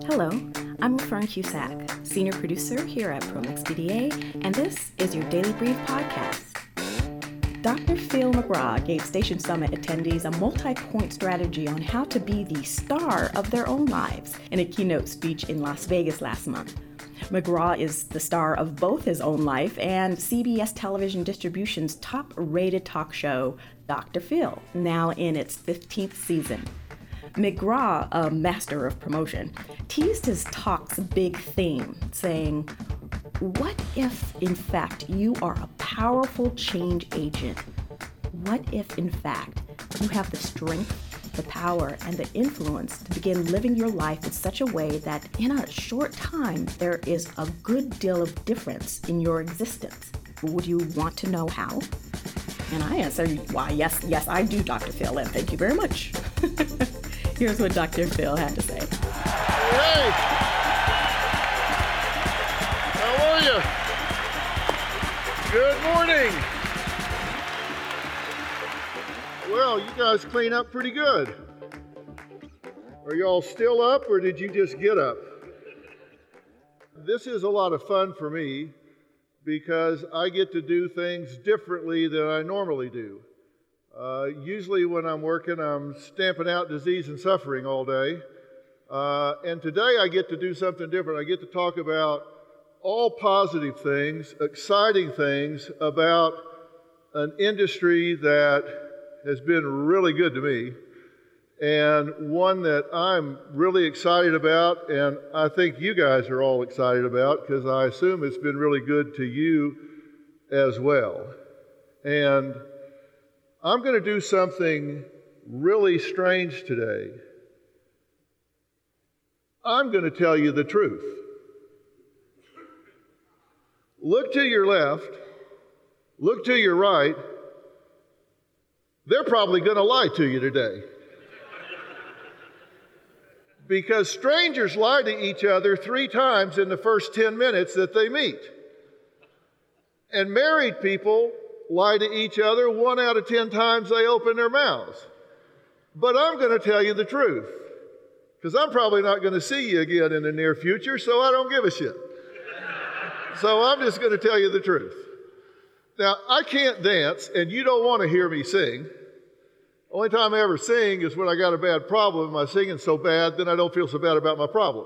Hello, I'm Fern Cusack, Senior Producer here at ProMix BDA, and this is your Daily Brief podcast. Dr. Phil McGraw gave Station Summit attendees a multi-point strategy on how to be the star of their own lives in a keynote speech in Las Vegas last month. McGraw is the star of both his own life and CBS Television Distribution's top-rated talk show, Dr. Phil, now in its 15th season. McGraw, a master of promotion, teased his talk's big theme, saying, "What if, in fact, you are a powerful change agent? What if, in fact, you have the strength, the power, and the influence to begin living your life in such a way that in a short time there is a good deal of difference in your existence? Would you want to know how?" And I answer, why, yes, I do, Dr. Phil, and thank you very much. Here's what Dr. Phil had to say. Hey! How are you? Good morning. Well, you guys clean up pretty good. Are y'all still up, or did you just get up? This is a lot of fun for me because I get to do things differently than I normally do. Usually when I'm working, I'm stamping out disease and suffering all day. And today I get to do something different. I get to talk about all positive things, exciting things about an industry that has been really good to me, and one that I'm really excited about, and I think you guys are all excited about, because I assume it's been really good to you as well. And I'm going to do something really strange today. I'm going to tell you the truth. Look to your left, look to your right. They're probably going to lie to you today. Because strangers lie to each other 3 times in the first 10 minutes that they meet. And married people lie to each other 1 out of 10 times they open their mouths. But I'm going to tell you the truth, because I'm probably not going to see you again in the near future, so I don't give a shit. So I'm just going to tell you the truth. Now, I can't dance, and you don't want to hear me sing. Only time I ever sing is when I got a bad problem. My singing's so bad, then I don't feel so bad about my problem.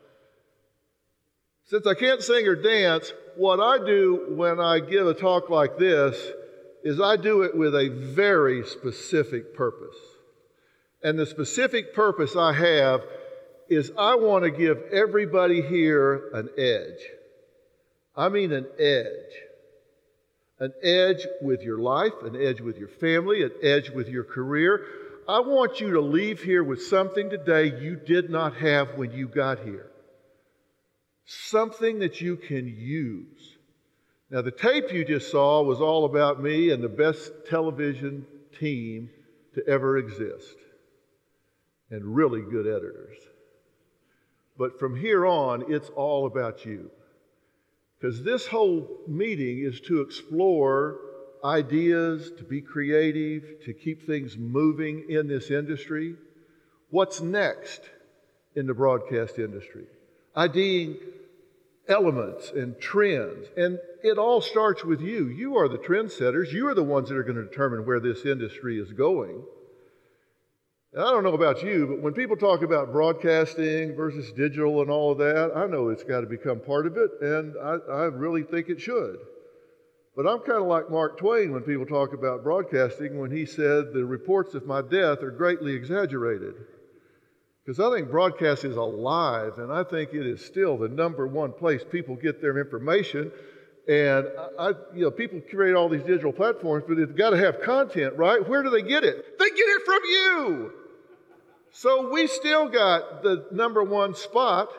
Since I can't sing or dance, what I do when I give a talk like this is I do it with a very specific purpose. And the specific purpose I have is I want to give everybody here an edge. I mean an edge. An edge with your life, an edge with your family, an edge with your career. I want you to leave here with something today you did not have when you got here. Something that you can use. Now, the tape you just saw was all about me and the best television team to ever exist, and really good editors. But from here on, it's all about you. Because this whole meeting is to explore ideas, to be creative, to keep things moving in this industry. What's next in the broadcast industry? IDing elements and trends. And it all starts with you. You are the trendsetters. You are the ones that are going to determine where this industry is going. And I don't know about you, but when people talk about broadcasting versus digital and all of that, I know it's got to become part of it, and I really think it should. But I'm kind of like Mark Twain when people talk about broadcasting when he said the reports of my death are greatly exaggerated. Because I think broadcast is alive, and I think it is still the number one place people get their information. And people create all these digital platforms, but they've got to have content, right? Where do they get it? They get it from you. So we still got the number one spot,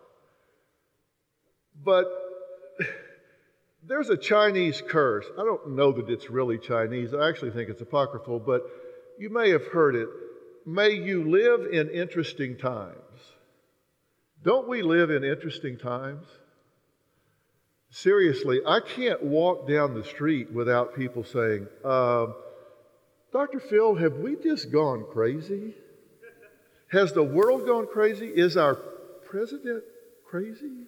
but there's a Chinese curse. I don't know that it's really Chinese. I actually think it's apocryphal, but you may have heard it. May you live in interesting times. Don't we live in interesting times? Seriously, I can't walk down the street without people saying, Dr. Phil, have we just gone crazy? Has the world gone crazy? Is our president crazy?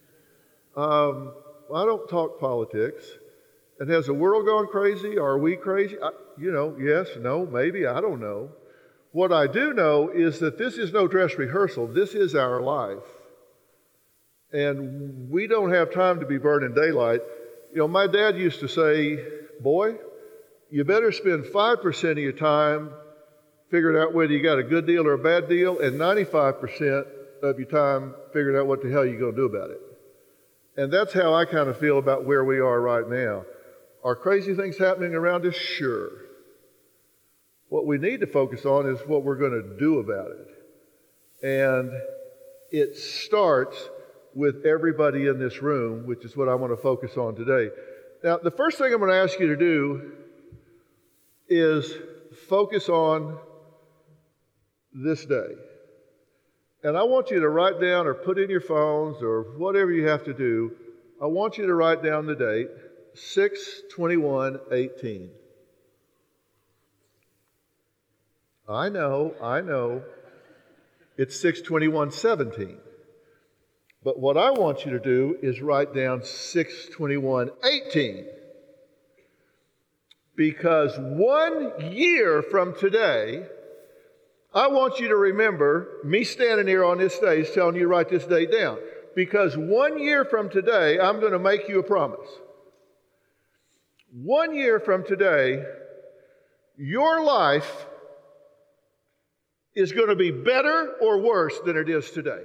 I don't talk politics. And has the world gone crazy? Are we crazy? Yes, no, maybe, I don't know. What I do know is that this is no dress rehearsal. This is our life. And we don't have time to be burning daylight. My dad used to say, boy, you better spend 5% of your time figuring out whether you got a good deal or a bad deal, and 95% of your time figuring out what the hell you're going to do about it. And that's how I kind of feel about where we are right now. Are crazy things happening around us? Sure. What we need to focus on is what we're going to do about it. And it starts with everybody in this room, which is what I want to focus on today. Now, the first thing I'm going to ask you to do is focus on this day. And I want you to write down or put in your phones or whatever you have to do, I want you to write down the date, 6/21/18. I know, it's 6/21/17. But what I want you to do is write down 6/21/18. Because 1 year from today, I want you to remember me standing here on this stage telling you to write this date down. Because 1 year from today, I'm going to make you a promise. 1 year from today, your life is going to be better or worse than it is today.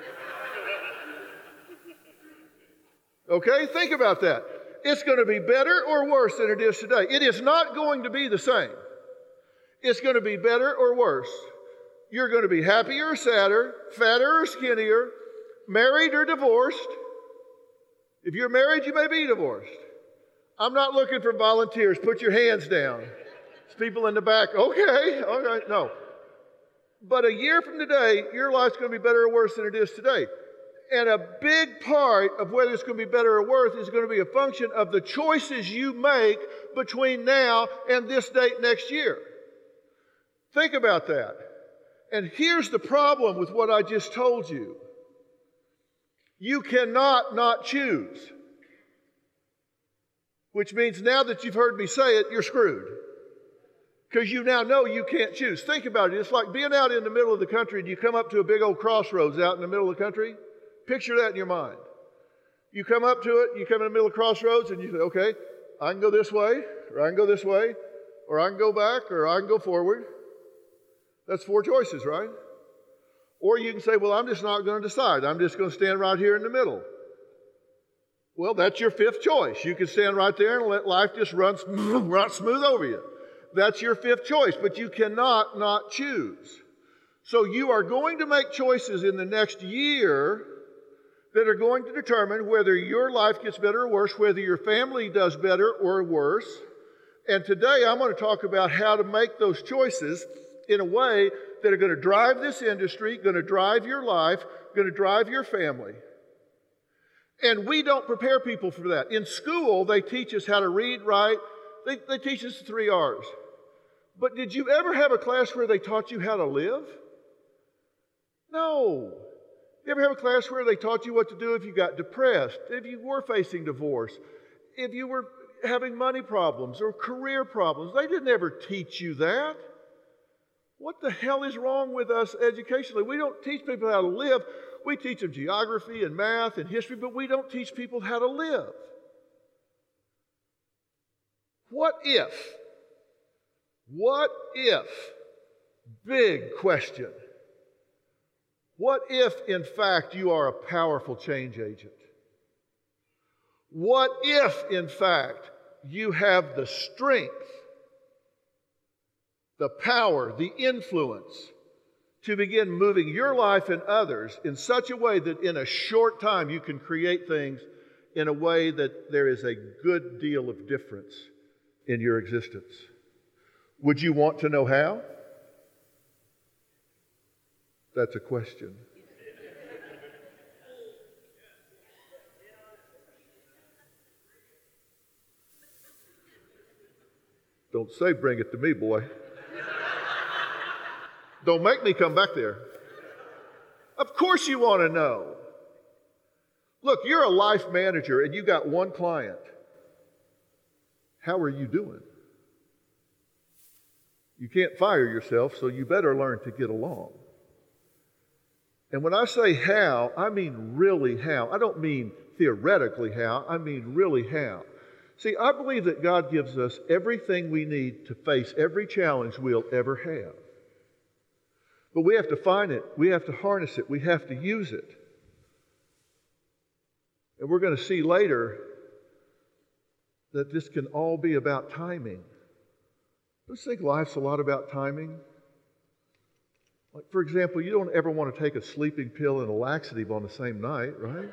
Okay? Think about that. It's going to be better or worse than it is today. It is not going to be the same. It's going to be better or worse. You're going to be happier or sadder, fatter or skinnier, married or divorced. If you're married, you may be divorced. I'm not looking for volunteers. Put your hands down. There's people in the back. Okay, all right, no. But a year from today, your life's going to be better or worse than it is today. And a big part of whether it's going to be better or worse is going to be a function of the choices you make between now and this date next year. Think about that. And here's the problem with what I just told you. You cannot not choose. Which means now that you've heard me say it, you're screwed. Because you now know you can't choose. Think about it. It's like being out in the middle of the country and you come up to a big old crossroads out in the middle of the country. Picture that in your mind. You come up to it, you come in the middle of crossroads and you say, okay, I can go this way, or I can go this way, or I can go back, or I can go forward. That's 4 choices, right? Or you can say, well, I'm just not going to decide. I'm just going to stand right here in the middle. Well, that's your 5th choice. You can stand right there and let life just run smooth over you. That's your 5th choice, but you cannot not choose. So you are going to make choices in the next year that are going to determine whether your life gets better or worse, whether your family does better or worse. And today I'm going to talk about how to make those choices in a way that are going to drive this industry, going to drive your life, going to drive your family. And we don't prepare people for that. In school, they teach us how to read, write. They teach us the 3 R's. But did you ever have a class where they taught you how to live? No. You ever have a class where they taught you what to do if you got depressed, if you were facing divorce, if you were having money problems or career problems? They didn't ever teach you that. What the hell is wrong with us educationally? We don't teach people how to live. We teach them geography and math and history, but we don't teach people how to live. What if? Big question. What if, in fact, you are a powerful change agent? What if, in fact, you have the strength, the power, the influence to begin moving your life and others in such a way that in a short time you can create things in a way that there is a good deal of difference in your existence? Would you want to know how? That's a question. Don't say, bring it to me, boy. Don't make me come back there. Of course you want to know. Look, you're a life manager and you got one client. How are you doing? You can't fire yourself, so you better learn to get along. And when I say how, I mean really how. I don't mean theoretically how, I mean really how. See, I believe that God gives us everything we need to face every challenge we'll ever have. But we have to find it, we have to harness it, we have to use it. And we're going to see later that this can all be about timing. Don't you think life's a lot about timing? Like, for example, you don't ever want to take a sleeping pill and a laxative on the same night, right?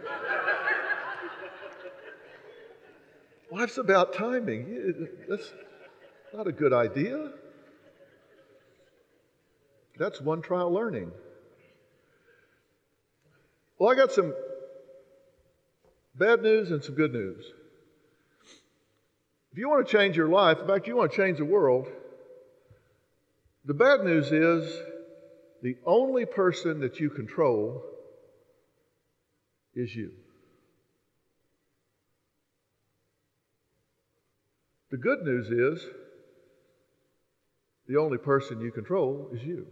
Life's about timing. That's not a good idea. That's one trial learning. Well, I got some bad news and some good news. If you want to change your life, in fact, you want to change the world, the bad news is the only person that you control is you. The good news is the only person you control is you.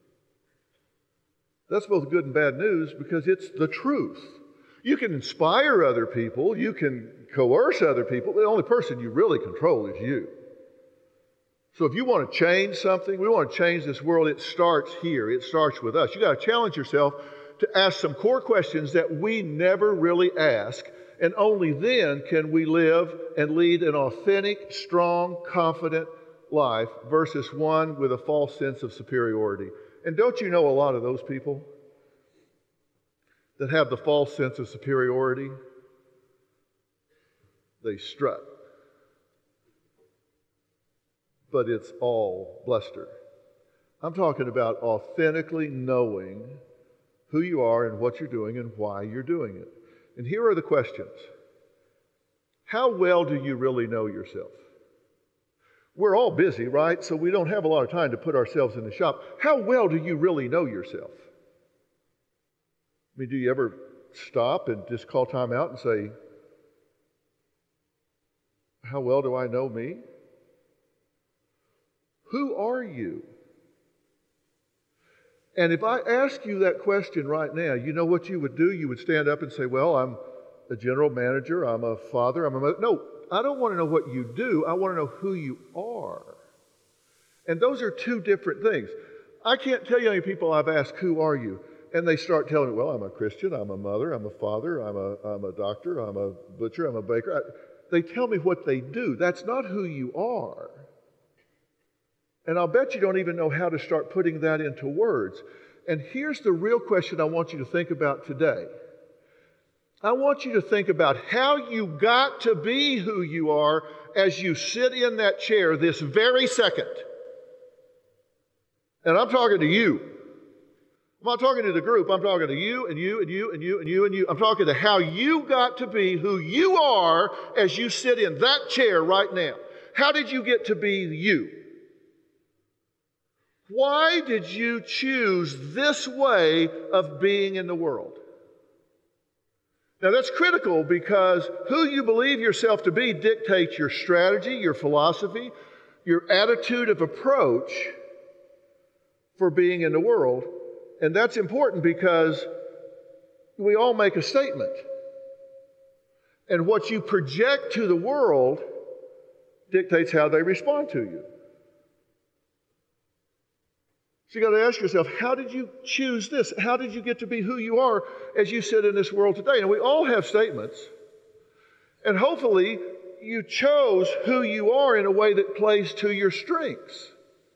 That's both good and bad news because it's the truth. You can inspire other people, you can coerce other people, but the only person you really control is you. So if you want to change something, we want to change this world, it starts here. It starts with us. You got to challenge yourself to ask some core questions that we never really ask, and only then can we live and lead an authentic, strong, confident life versus one with a false sense of superiority. And don't you know a lot of those people that have the false sense of superiority? They strut. But it's all bluster. I'm talking about authentically knowing who you are and what you're doing and why you're doing it. And here are the questions. How well do you really know yourself? We're all busy, right? So we don't have a lot of time to put ourselves in the shop. How well do you really know yourself? I mean, do you ever stop and just call time out and say, how well do I know me? Who are you? And if I ask you that question right now, you know what you would do? You would stand up and say, well, I'm a general manager, I'm a father, I'm a mother. No, I don't want to know what you do. I want to know who you are. And those are two different things. I can't tell you how many people I've asked, who are you? And they start telling me, well, I'm a Christian, I'm a mother, I'm a father, I'm a doctor, I'm a butcher, I'm a baker. They tell me what they do. That's not who you are. And I'll bet you don't even know how to start putting that into words. And here's the real question I want you to think about today. I want you to think about how you got to be who you are as you sit in that chair this very second. And I'm talking to you. I'm not talking to the group. I'm talking to you and you and you and you and you and you. I'm talking to how you got to be who you are as you sit in that chair right now. How did you get to be you? Why did you choose this way of being in the world? Now that's critical because who you believe yourself to be dictates your strategy, your philosophy, your attitude of approach for being in the world. And that's important because we all make a statement. And what you project to the world dictates how they respond to you. So you got to ask yourself, how did you choose this? How did you get to be who you are as you sit in this world today? And we all have statements. And hopefully you chose who you are in a way that plays to your strengths.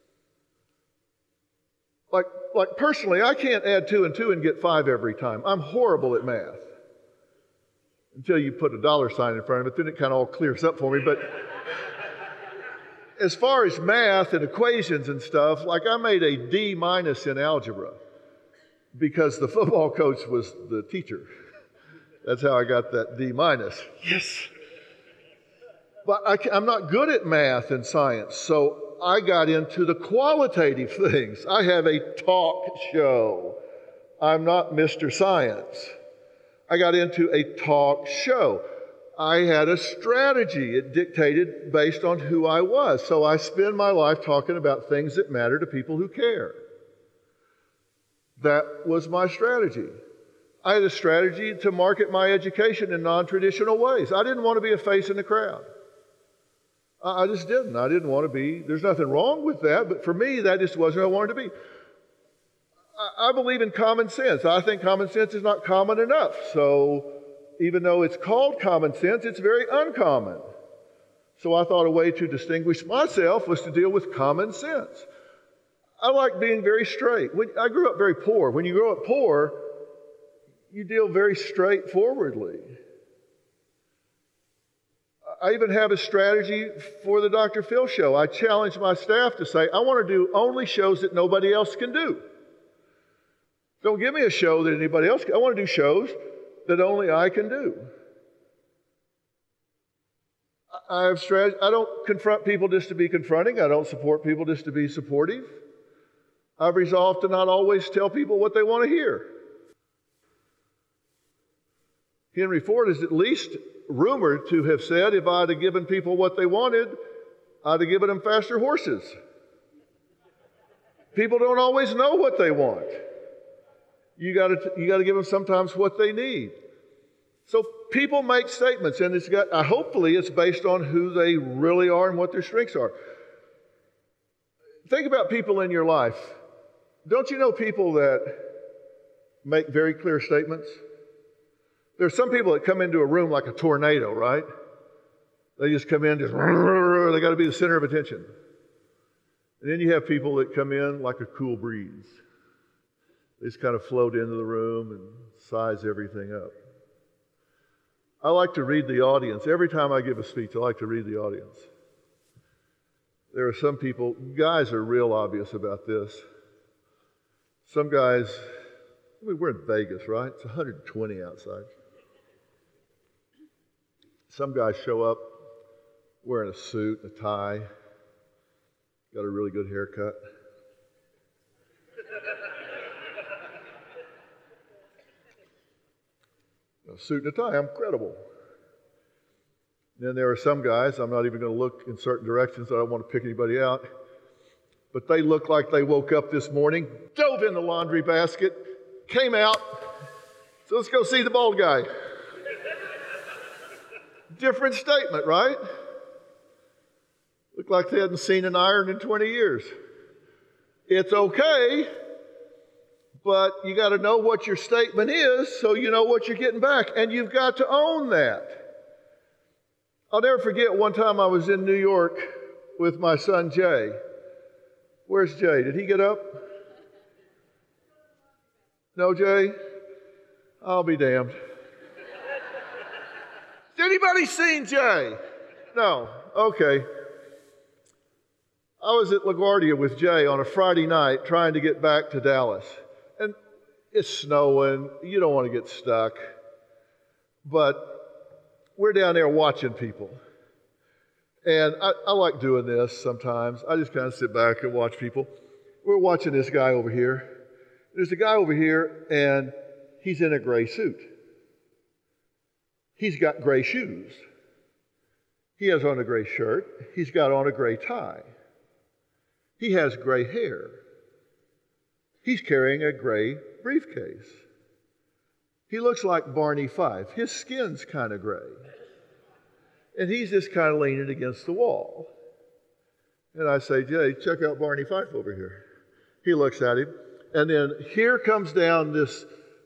Like personally, I can't add 2 and 2 and get 5 every time. I'm horrible at math. Until you put a $ sign in front of it, then it kind of all clears up for me. But as far as math and equations and stuff, like I made a D- in algebra because the football coach was the teacher. That's how I got that D-. Yes. But I'm not good at math and science, so I got into the qualitative things. I have a talk show. I'm not Mr. Science. I got into a talk show. I had a strategy. It dictated based on who I was. So I spend my life talking about things that matter to people who care. That was my strategy. I had a strategy to market my education in non-traditional ways. I didn't want to be a face in the crowd. I just didn't. I didn't want to be. There's nothing wrong with that, but for me, that just wasn't who I wanted to be. I believe in common sense. I think common sense is not common enough. So even though it's called common sense, it's very uncommon. So I thought a way to distinguish myself was to deal with common sense. I like being very straight. I grew up very poor. When you grow up poor, you deal very straightforwardly. I even have a strategy for the Dr. Phil show. I challenge my staff to say, I want to do only shows that nobody else can do. Don't give me a show that anybody else can. I want to do shows that only I can do. I have strategy. I don't confront people just to be confronting. I don't support people just to be supportive. I've resolved to not always tell people what they want to hear. Henry Ford is at least rumored to have said, if I'd have given people what they wanted, I'd have given them faster horses. People don't always know what they want. You got to give them sometimes what they need. So people make statements, and hopefully it's based on who they really are and what their strengths are. Think about people in your life. Don't you know people that make very clear statements? There's some people that come into a room like a tornado, right? They just come in, they got to be the center of attention. And then you have people that come in like a cool breeze. They just kind of float into the room and size everything up. I like to read the audience. Every time I give a speech, I like to read the audience. There are some people, guys are real obvious about this. Some guys, we're in Vegas, right? It's 120 outside. Some guys show up wearing a suit, a tie, got a really good haircut. A suit and a tie, I'm credible. Then there are some guys, I'm not even going to look in certain directions, I don't want to pick anybody out, but they look like they woke up this morning, dove in the laundry basket, came out, so let's go see the bald guy. Different statement, right? Looked like they hadn't seen an iron in 20 years. It's okay, but you got to know what your statement is so you know what you're getting back, and you've got to own that. I'll never forget one time I was in New York with my son Jay. Where's Jay? Did he get up? No, Jay? I'll be damned. Has anybody seen Jay? No. Okay. I was at LaGuardia with Jay on a Friday night trying to get back to Dallas. And it's snowing. You don't want to get stuck. But we're down there watching people. And I like doing this sometimes. I just kind of sit back and watch people. We're watching this guy over here. There's a guy over here, and he's in a gray suit. He's got gray shoes. He has on a gray shirt. He's got on a gray tie. He has gray hair. He's carrying a gray briefcase. He looks like Barney Fife. His skin's kind of gray. And he's just kind of leaning against the wall. And I say, Jay, check out Barney Fife over here. He looks at him. And then here comes down this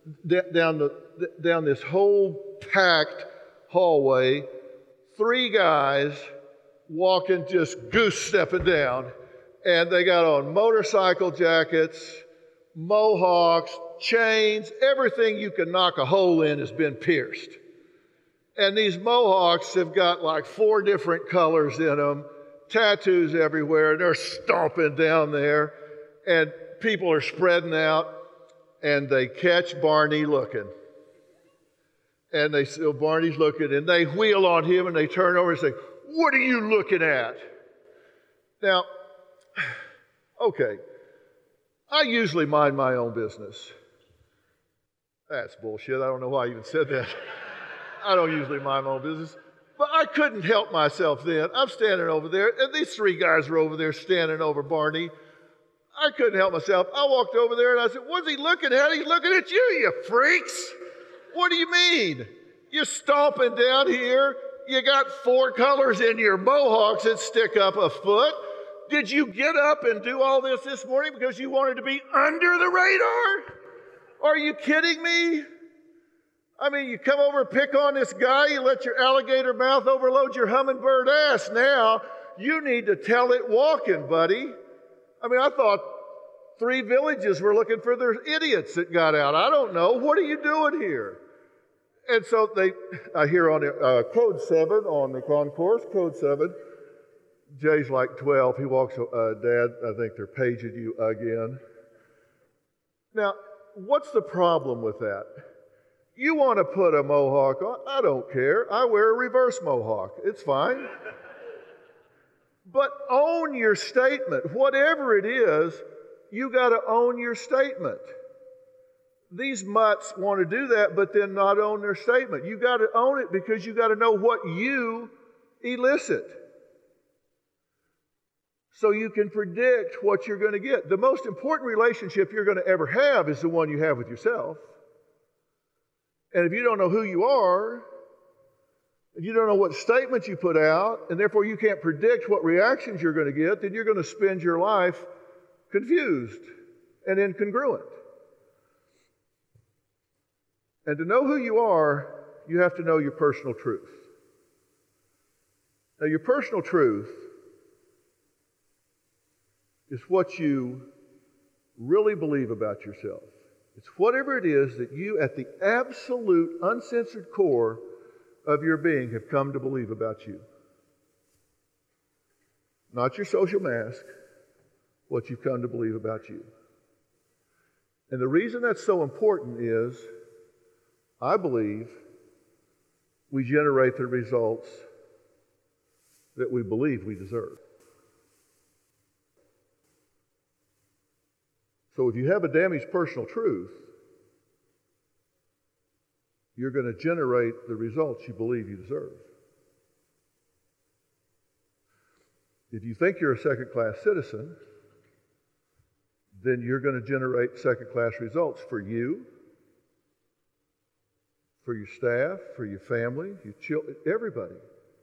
whole packed hallway, 3 guys walking, just goose stepping down. And they got on motorcycle jackets, mohawks, chains, everything you can knock a hole in has been pierced. And these mohawks have got like 4 different colors in them, tattoos everywhere, and they're stomping down there. And people are spreading out, and they catch Barney looking. And they see Barney's looking, and they wheel on him, and they turn over and say, "What are you looking at?" Now, okay, I usually mind my own business. That's bullshit. I don't know why I even said that. I don't usually mind my own business. But I couldn't help myself then. I'm standing over there, and these three guys were over there standing over Barney. I couldn't help myself. I walked over there and I said, "What's he looking at? He's looking at you freaks. What do you mean? You're stomping down here. You got 4 colors in your mohawks that stick up a foot. Did you get up and do all this morning because you wanted to be under the radar? Are you kidding me? I mean, you come over and pick on this guy, you let your alligator mouth overload your hummingbird ass. Now, you need to tell it walking, buddy." I mean, I thought 3 villages were looking for their idiots that got out. I don't know. What are you doing here? And so I hear on code 7 on the concourse, code 7, Jay's like 12. He walks, "Dad, I think they're paging you again." Now, what's the problem with that? You want to put a mohawk on? I don't care. I wear a reverse mohawk. It's fine. But own your statement. Whatever it is, you got to own your statement. These mutts want to do that, but then not own their statement. You got to own it because you got to know what you elicit, so you can predict what you're going to get. The most important relationship you're going to ever have is the one you have with yourself. And if you don't know who you are, if you don't know what statements you put out, and therefore you can't predict what reactions you're going to get, then you're going to spend your life confused and incongruent. And to know who you are, you have to know your personal truth. Now, your personal truth is what you really believe about yourself. It's whatever it is that you, at the absolute uncensored core of your being, have come to believe about you. Not your social mask, what you've come to believe about you. And the reason that's so important is, I believe, we generate the results that we believe we deserve. So if you have a damaged personal truth, you're going to generate the results you believe you deserve. If you think you're a second-class citizen, then you're going to generate second-class results for you, for your staff, for your family, your children, everybody.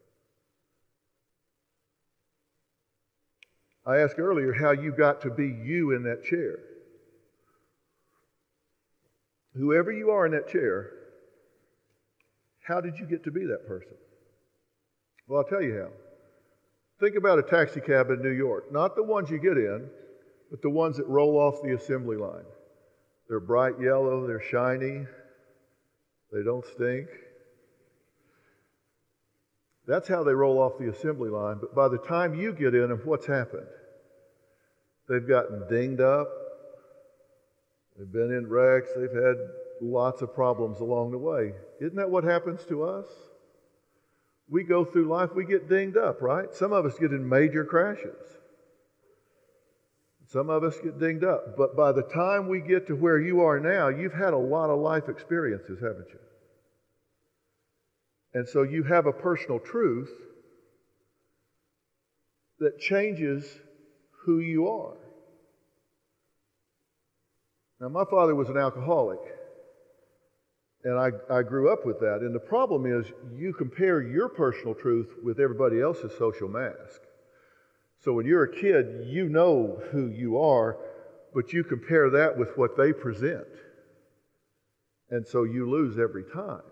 I asked earlier how you got to be you in that chair. Whoever you are in that chair, how did you get to be that person? Well, I'll tell you how. Think about a taxi cab in New York. Not the ones you get in, but the ones that roll off the assembly line. They're bright yellow, they're shiny, they don't stink. That's how they roll off the assembly line. But by the time you get in them, what's happened? They've gotten dinged up. They've been in wrecks. They've had lots of problems along the way. Isn't that what happens to us? We go through life, we get dinged up, right? Some of us get in major crashes. Some of us get dinged up. But by the time we get to where you are now, you've had a lot of life experiences, haven't you? And so you have a personal truth that changes who you are. Now, my father was an alcoholic, and I grew up with that. And the problem is you compare your personal truth with everybody else's social mask. So when you're a kid, you know who you are, but you compare that with what they present. And so you lose every time.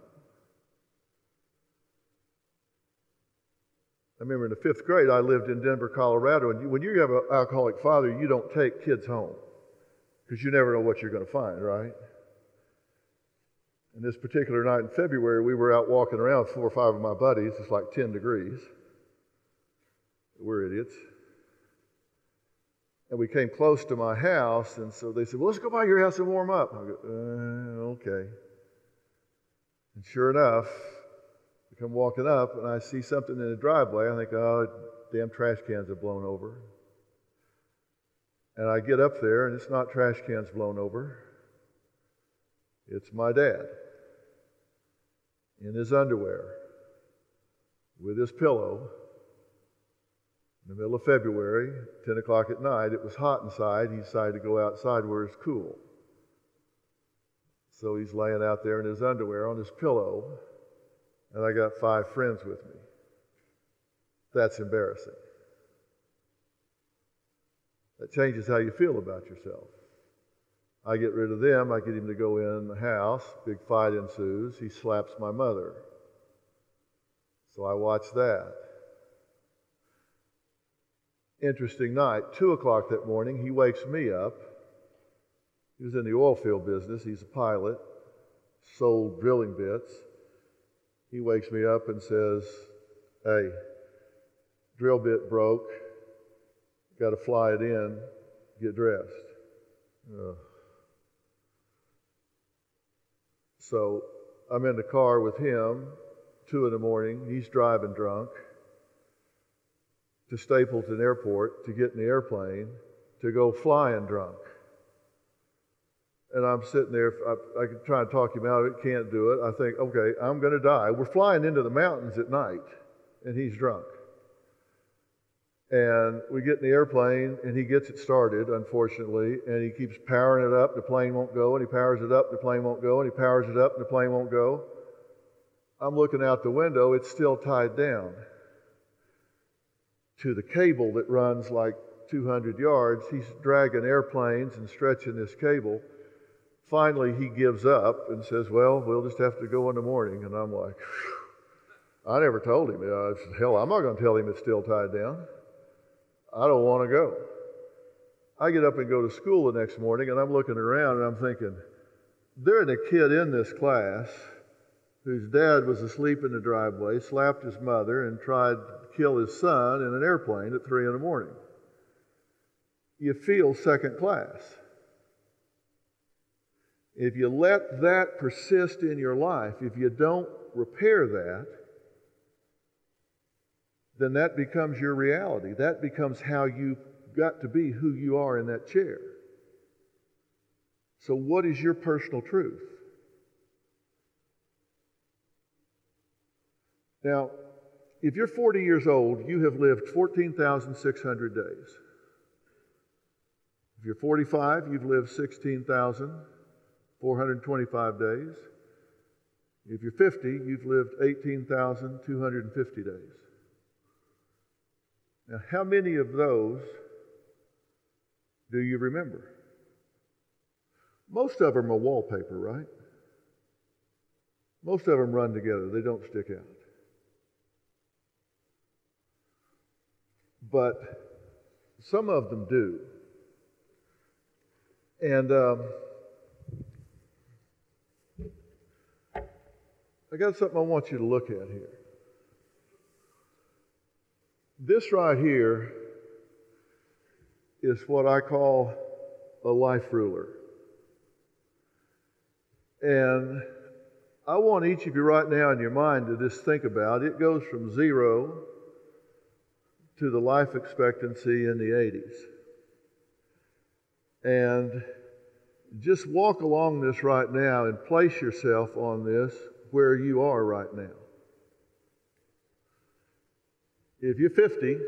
I remember in the 5th grade, I lived in Denver, Colorado, and when you have an alcoholic father, you don't take kids home because you never know what you're going to find, right? And this particular night in February, we were out walking around with 4 or 5 of my buddies. It's like 10 degrees. We're idiots. And we came close to my house, and so they said, "Well, let's go by your house and warm up." I go, "Okay." And sure enough, we come walking up, and I see something in the driveway. I think, "Oh, damn trash cans have blown over." And I get up there, and it's not trash cans blown over. It's my dad in his underwear with his pillow in the middle of February, 10 o'clock at night. It was hot inside. He decided to go outside where it's cool. So he's laying out there in his underwear on his pillow, and I got 5 friends with me. That's embarrassing. That changes how you feel about yourself. I get rid of them. I get him to go in the house. Big fight ensues. He slaps my mother. So I watch that. Interesting night. 2 o'clock that morning, he wakes me up. He was in the oil field business. He's a pilot, sold drilling bits. He wakes me up and says, "Hey, drill bit broke. Got to fly it in. Get dressed." So I'm in the car with him, 2 in the morning. He's driving drunk to Stapleton Airport to get in the airplane to go flying drunk. And I'm sitting there, I can try and talk him out of it, can't do it. I think, okay, I'm going to die. We're flying into the mountains at night, and he's drunk. And we get in the airplane, and he gets it started, unfortunately, and he keeps powering it up, the plane won't go, and he powers it up, the plane won't go, and he powers it up, and the plane won't go. I'm looking out the window, it's still tied down to the cable that runs like 200 yards. He's dragging airplanes and stretching this cable. Finally, he gives up and says, "Well, we'll just have to go in the morning." And I'm like, phew. I never told him. I said, hell, I'm not going to tell him it's still tied down. I don't want to go. I get up and go to school the next morning, and I'm looking around, and I'm thinking, there's a kid in this class whose dad was asleep in the driveway, slapped his mother, and tried to kill his son in an airplane at 3 in the morning. You feel second class. If you let that persist in your life, if you don't repair that, then that becomes your reality. That becomes how you got to be who you are in that chair. So what is your personal truth? Now, if you're 40 years old, you have lived 14,600 days. If you're 45, you've lived 16,425 days. If you're 50, you've lived 18,250 days. Now, how many of those do you remember? Most of them are wallpaper, right? Most of them run together. They don't stick out. But some of them do. And I got something I want you to look at here. This right here is what I call a life ruler. And I want each of you right now in your mind to just think about it. It goes from 0 to the life expectancy in the 80s. And just walk along this right now and place yourself on this where you are right now. If you're 50,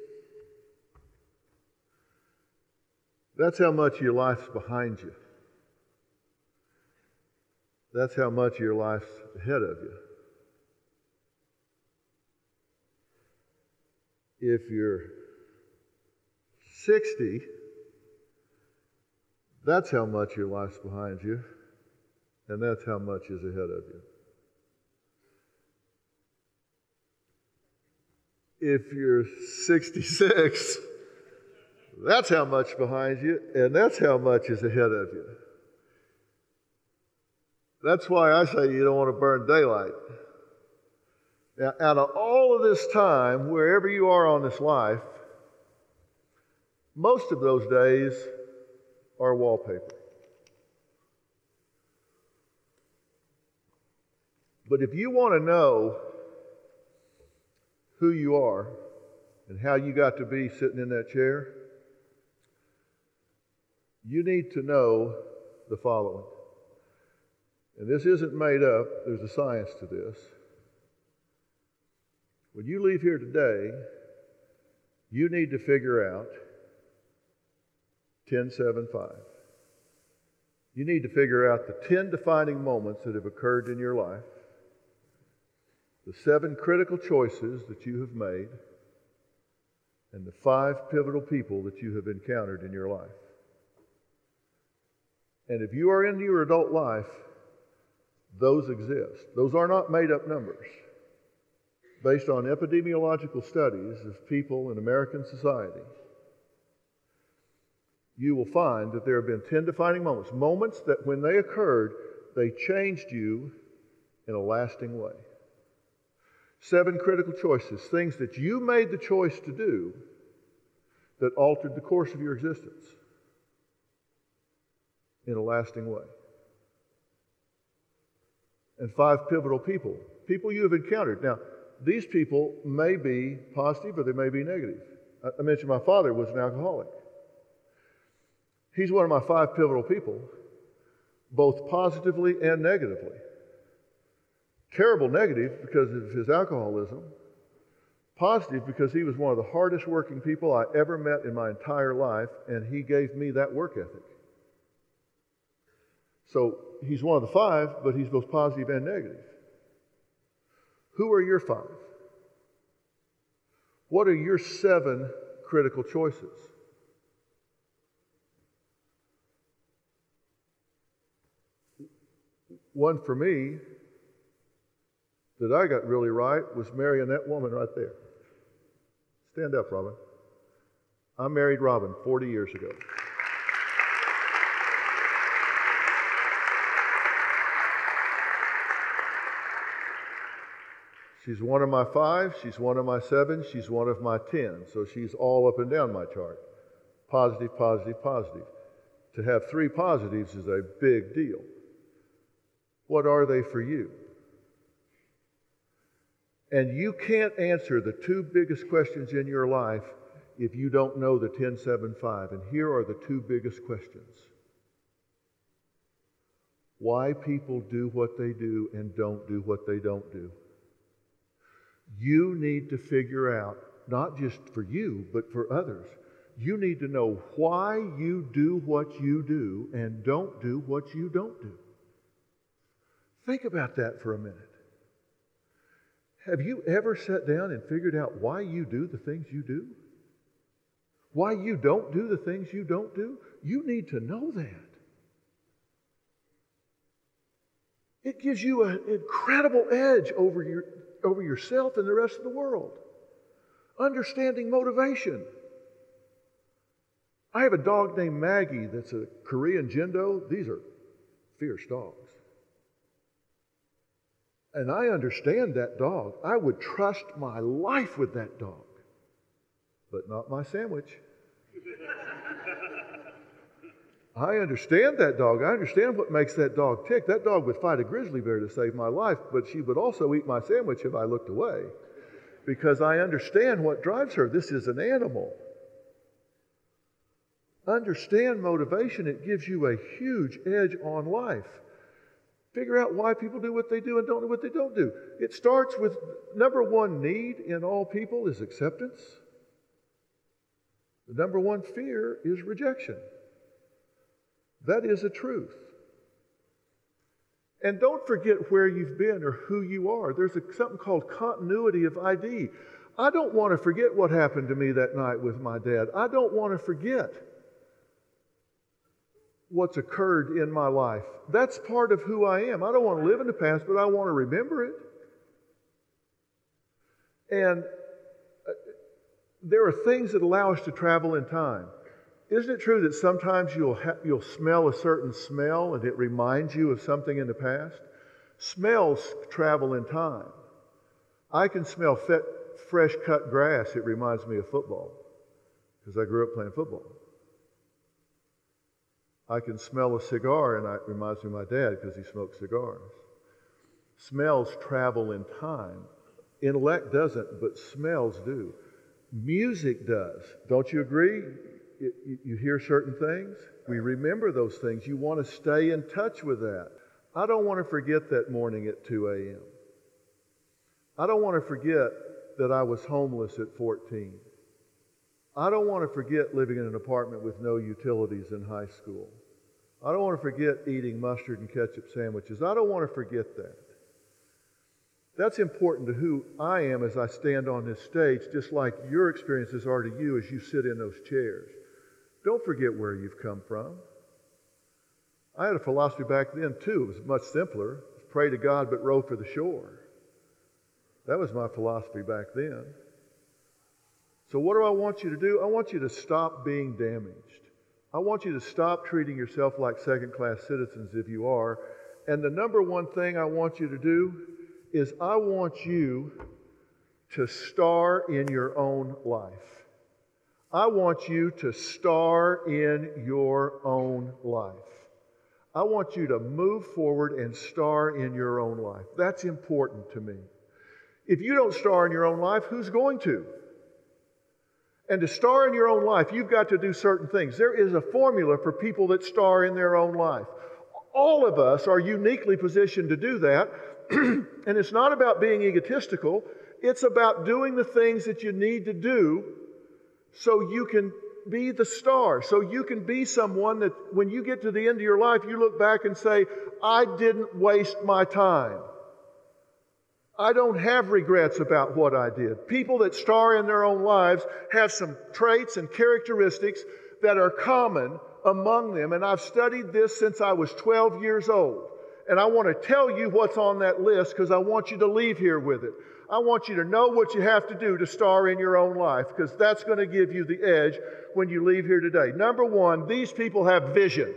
that's how much your life's behind you. That's how much your life's ahead of you. If you're 60, that's how much your life's behind you, and that's how much is ahead of you. If you're 66, that's how much behind you, and that's how much is ahead of you. That's why I say you don't want to burn daylight. Now, out of all of this time, wherever you are on this life, most of those days are wallpaper. But if you want to know who you are and how you got to be sitting in that chair, you need to know the following. and this isn't made up, there's a science to this. When you leave here today, you need to figure out 10-7-5. You need to figure out the 10 defining moments that have occurred in your life, the 7 critical choices that you have made, and the 5 pivotal people that you have encountered in your life. And if you are in your adult life, those exist. Those are not made-up numbers. Based on epidemiological studies of people in American society, you will find that there have been 10 defining moments, moments that when they occurred, they changed you in a lasting way. 7 critical choices, things that you made the choice to do that altered the course of your existence in a lasting way. And 5 pivotal people, people you have encountered. Now, these people may be positive or they may be negative. I mentioned my father was an alcoholic. He's one of my 5 pivotal people, both positively and negatively. Terrible negative because of his alcoholism. Positive because he was one of the hardest working people I ever met in my entire life, and he gave me that work ethic. So he's one of the 5, but he's both positive and negative. Who are your 5? What are your 7 critical choices? One for me that I got really right was marrying that woman right there. Stand up, Robin. I married Robin 40 years ago. She's one of my 5, she's one of my 7, she's one of my 10. So she's all up and down my chart. Positive, positive, positive. To have 3 positives is a big deal. What are they for you? And you can't answer the 2 biggest questions in your life if you don't know the 10-7-5. And here are the 2 biggest questions. Why people do what they do and don't do what they don't do. You need to figure out, not just for you, but for others, you need to know why you do what you do and don't do what you don't do. Think about that for a minute. Have you ever sat down and figured out why you do the things you do? Why you don't do the things you don't do? You need to know that. It gives you an incredible edge over yourself and the rest of the world. Understanding motivation. I have a dog named Maggie that's a Korean Jindo. These are fierce dogs. And I understand that dog. I would trust my life with that dog, but not my sandwich. I understand that dog. I understand what makes that dog tick. That dog would fight a grizzly bear to save my life, but she would also eat my sandwich if I looked away, because I understand what drives her. This is an animal. Understand motivation. It gives you a huge edge on life. Figure out why people do what they do and don't do what they don't do. It starts with number 1 need in all people is acceptance. The number 1 fear is rejection. That is a truth. And don't forget where you've been or who you are. There's something called continuity of ID. I don't want to forget what happened to me that night with my dad. I don't want to forget what's occurred in my life. That's part of who I am. I don't want to live in the past, but I want to remember it. And there are things that allow us to travel in time. Isn't it true that sometimes you'll smell a certain smell and it reminds you of something in the past? Smells travel in time. I can smell fresh cut grass. It reminds me of football because I grew up playing football. I can smell a cigar and it reminds me of my dad because he smoked cigars. Smells travel in time. Intellect doesn't, but smells do. Music does. Don't you agree? You hear certain things. We remember those things. You want to stay in touch with that. I don't want to forget that morning at 2 a.m. I don't want to forget that I was homeless at 14. I don't want to forget living in an apartment with no utilities in high school. I don't want to forget eating mustard and ketchup sandwiches. I don't want to forget that. That's important to who I am as I stand on this stage, just like your experiences are to you as you sit in those chairs. Don't forget where you've come from. I had a philosophy back then, too. It was much simpler. It was pray to God, but row for the shore. That was my philosophy back then. So what do I want you to do? I want you to stop being damaged. I want you to stop treating yourself like second-class citizens if you are. And the number one thing I want you to do is I want you to star in your own life. I want you to star in your own life. I want you to move forward and star in your own life. That's important to me. If you don't star in your own life, who's going to? And to star in your own life, you've got to do certain things. There is a formula for people that star in their own life. All of us are uniquely positioned to do that. And it's not about being egotistical. It's about doing the things that you need to do so you can be the star, so you can be someone that when you get to the end of your life, you look back and say, I didn't waste my time. I don't have regrets about what I did. People that star in their own lives have some traits and characteristics that are common among them, and I've studied this since I was 12 years old. And I want to tell you what's on that list because I want you to leave here with it. I want you to know what you have to do to star in your own life because that's going to give you the edge when you leave here today. Number one, these people have vision.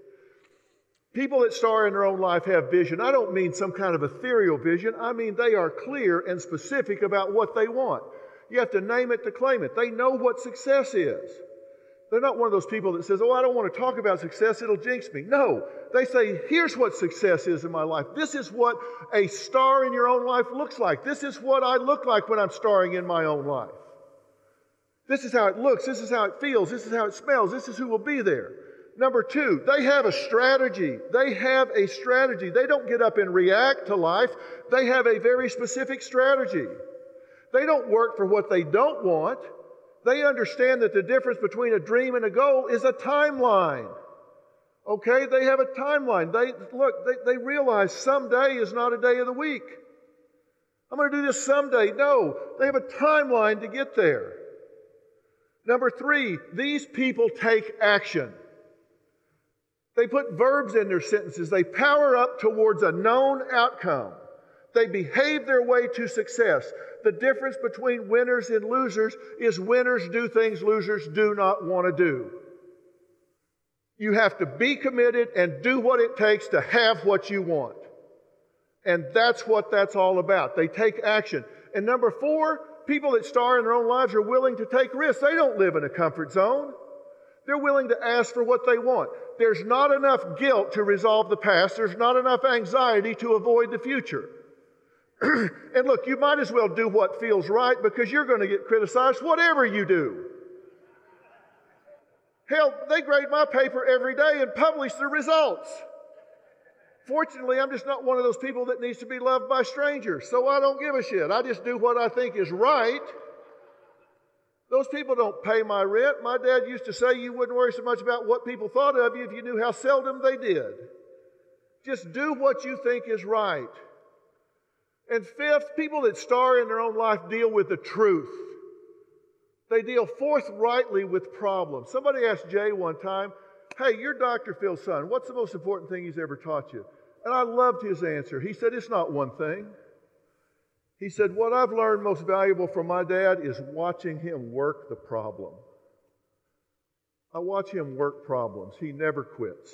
People that star in their own life have vision. I don't mean some kind of ethereal vision. I mean they are clear and specific about what they want. You have to name it to claim it. They know what success is. They're not one of those people that says, oh, I don't want to talk about success, it'll jinx me. No, they say, here's what success is in my life. This is what a star in your own life looks like. This is what I look like when I'm starring in my own life. This is how it looks. This is how it feels. This is how it smells. This is who will be there. Number two, they have a strategy. They have a strategy. They don't get up and react to life. They have a very specific strategy. They don't work for what they don't want. They understand that the difference between a dream and a goal is a timeline. Okay? They have a timeline. They realize someday is not a day of the week. I'm going to do this someday. No, they have a timeline to get there. Number three, these people take action. They put verbs in their sentences. They power up towards a known outcome. They behave their way to success. The difference between winners and losers is winners do things losers do not want to do. You have to be committed and do what it takes to have what you want. And that's what that's all about. They take action. And number four, people that star in their own lives are willing to take risks. They don't live in a comfort zone. They're willing to ask for what they want. There's not enough guilt to resolve the past. There's not enough anxiety to avoid the future. And look, you might as well do what feels right because you're going to get criticized whatever you do. Hell, they grade my paper every day and publish the results. Fortunately, I'm just not one of those people that needs to be loved by strangers, so I don't give a shit. I just do what I think is right. Those people don't pay my rent. My dad used to say you wouldn't worry so much about what people thought of you if you knew how seldom they did. Just do what you think is right. And fifth, people that star in their own life deal with the truth. They deal forthrightly with problems. Somebody asked Jay one time, hey, you're Dr. Phil's son. What's the most important thing he's ever taught you? And I loved his answer. He said, it's not one thing. He said, what I've learned most valuable from my dad is watching him work the problem. I watch him work problems. He never quits.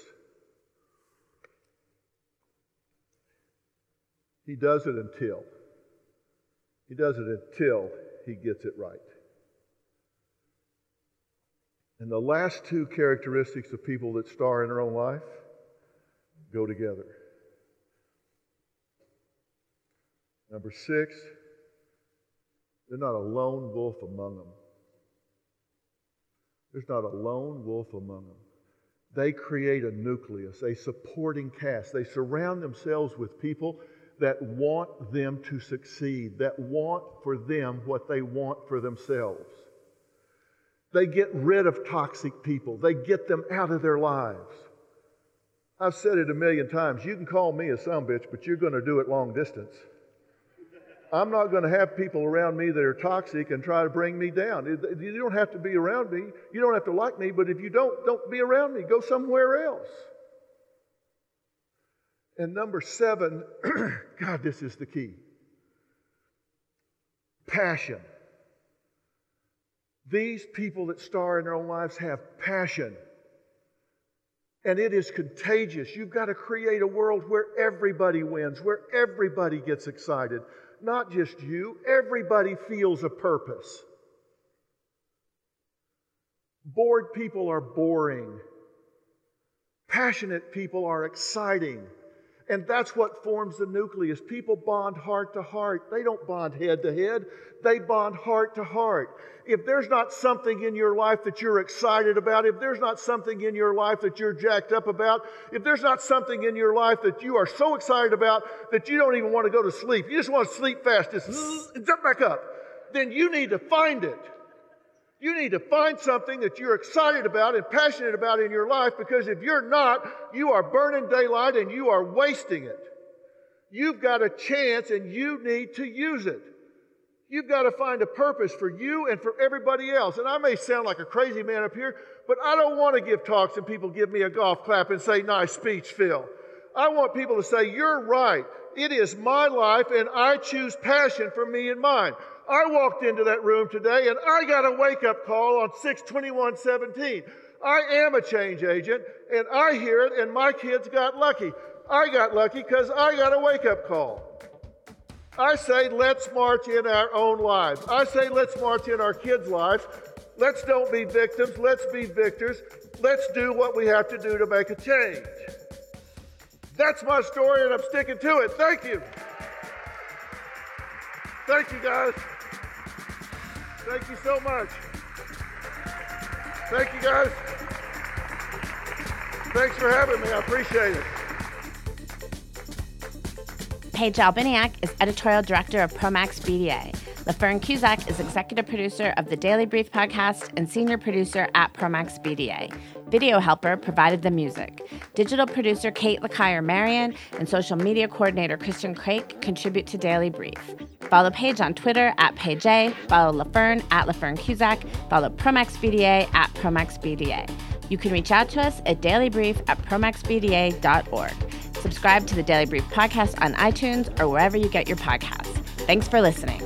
He does it until he gets it right. And the last two characteristics of people that star in their own life go together. Number six, there's not a lone wolf among them. There's not a lone wolf among them. They create a nucleus, a supporting cast. They surround themselves with people that want them to succeed, that want for them what they want for themselves. They get rid of toxic people. They get them out of their lives. I've said it a million times. You can call me a sumbitch, but you're going to do it long distance. I'm not going to have people around me that are toxic and try to bring me down. You don't have to be around me. You don't have to like me, but if you don't be around me. Go somewhere else. And number 7, God, this is the key. Passion. These people that star in their own lives have passion. And it is contagious. You've got to create a world where everybody wins, where everybody gets excited. Not just you, everybody feels a purpose. Bored people are boring. Passionate people are exciting. And that's what forms the nucleus. People bond heart to heart. They don't bond head to head. They bond heart to heart. If there's not something in your life that you're excited about, if there's not something in your life that you're jacked up about, if there's not something in your life that you are so excited about that you don't even want to go to sleep, you just want to sleep fast, just jump back up, then you need to find it. You need to find something that you're excited about and passionate about in your life, because if you're not, you are burning daylight and you are wasting it. You've got a chance and you need to use it. You've got to find a purpose for you and for everybody else. And I may sound like a crazy man up here, but I don't want to give talks and people give me a golf clap and say, "Nice speech, Phil." I want people to say, "You're right. It is my life and I choose passion for me and mine." I walked into that room today and I got a wake-up call on 6/21/17. I am a change agent and I hear it, and my kids got lucky. I got lucky because I got a wake-up call. I say let's march in our own lives. I say let's march in our kids' lives. Let's don't be victims. Let's be victors. Let's do what we have to do to make a change. That's my story and I'm sticking to it. Thank you. Thank you, guys. Thank you so much. Thank you, guys. Thanks for having me. I appreciate it. Paige Albiniak is editorial director of Promax BDA. LaFern Cusack is executive producer of the Daily Brief podcast and senior producer at Promax BDA. Video helper provided the music. Digital producer Kate LaKire-Marion and social media coordinator Christian Craik contribute to Daily Brief. Follow Paige on Twitter at Paige A. Follow LaFern at LaFern Cusack. Follow Promax BDA at Promax BDA. You can reach out to us at dailybrief@promaxbda.org. Subscribe to the Daily Brief podcast on iTunes or wherever you get your podcasts. Thanks for listening.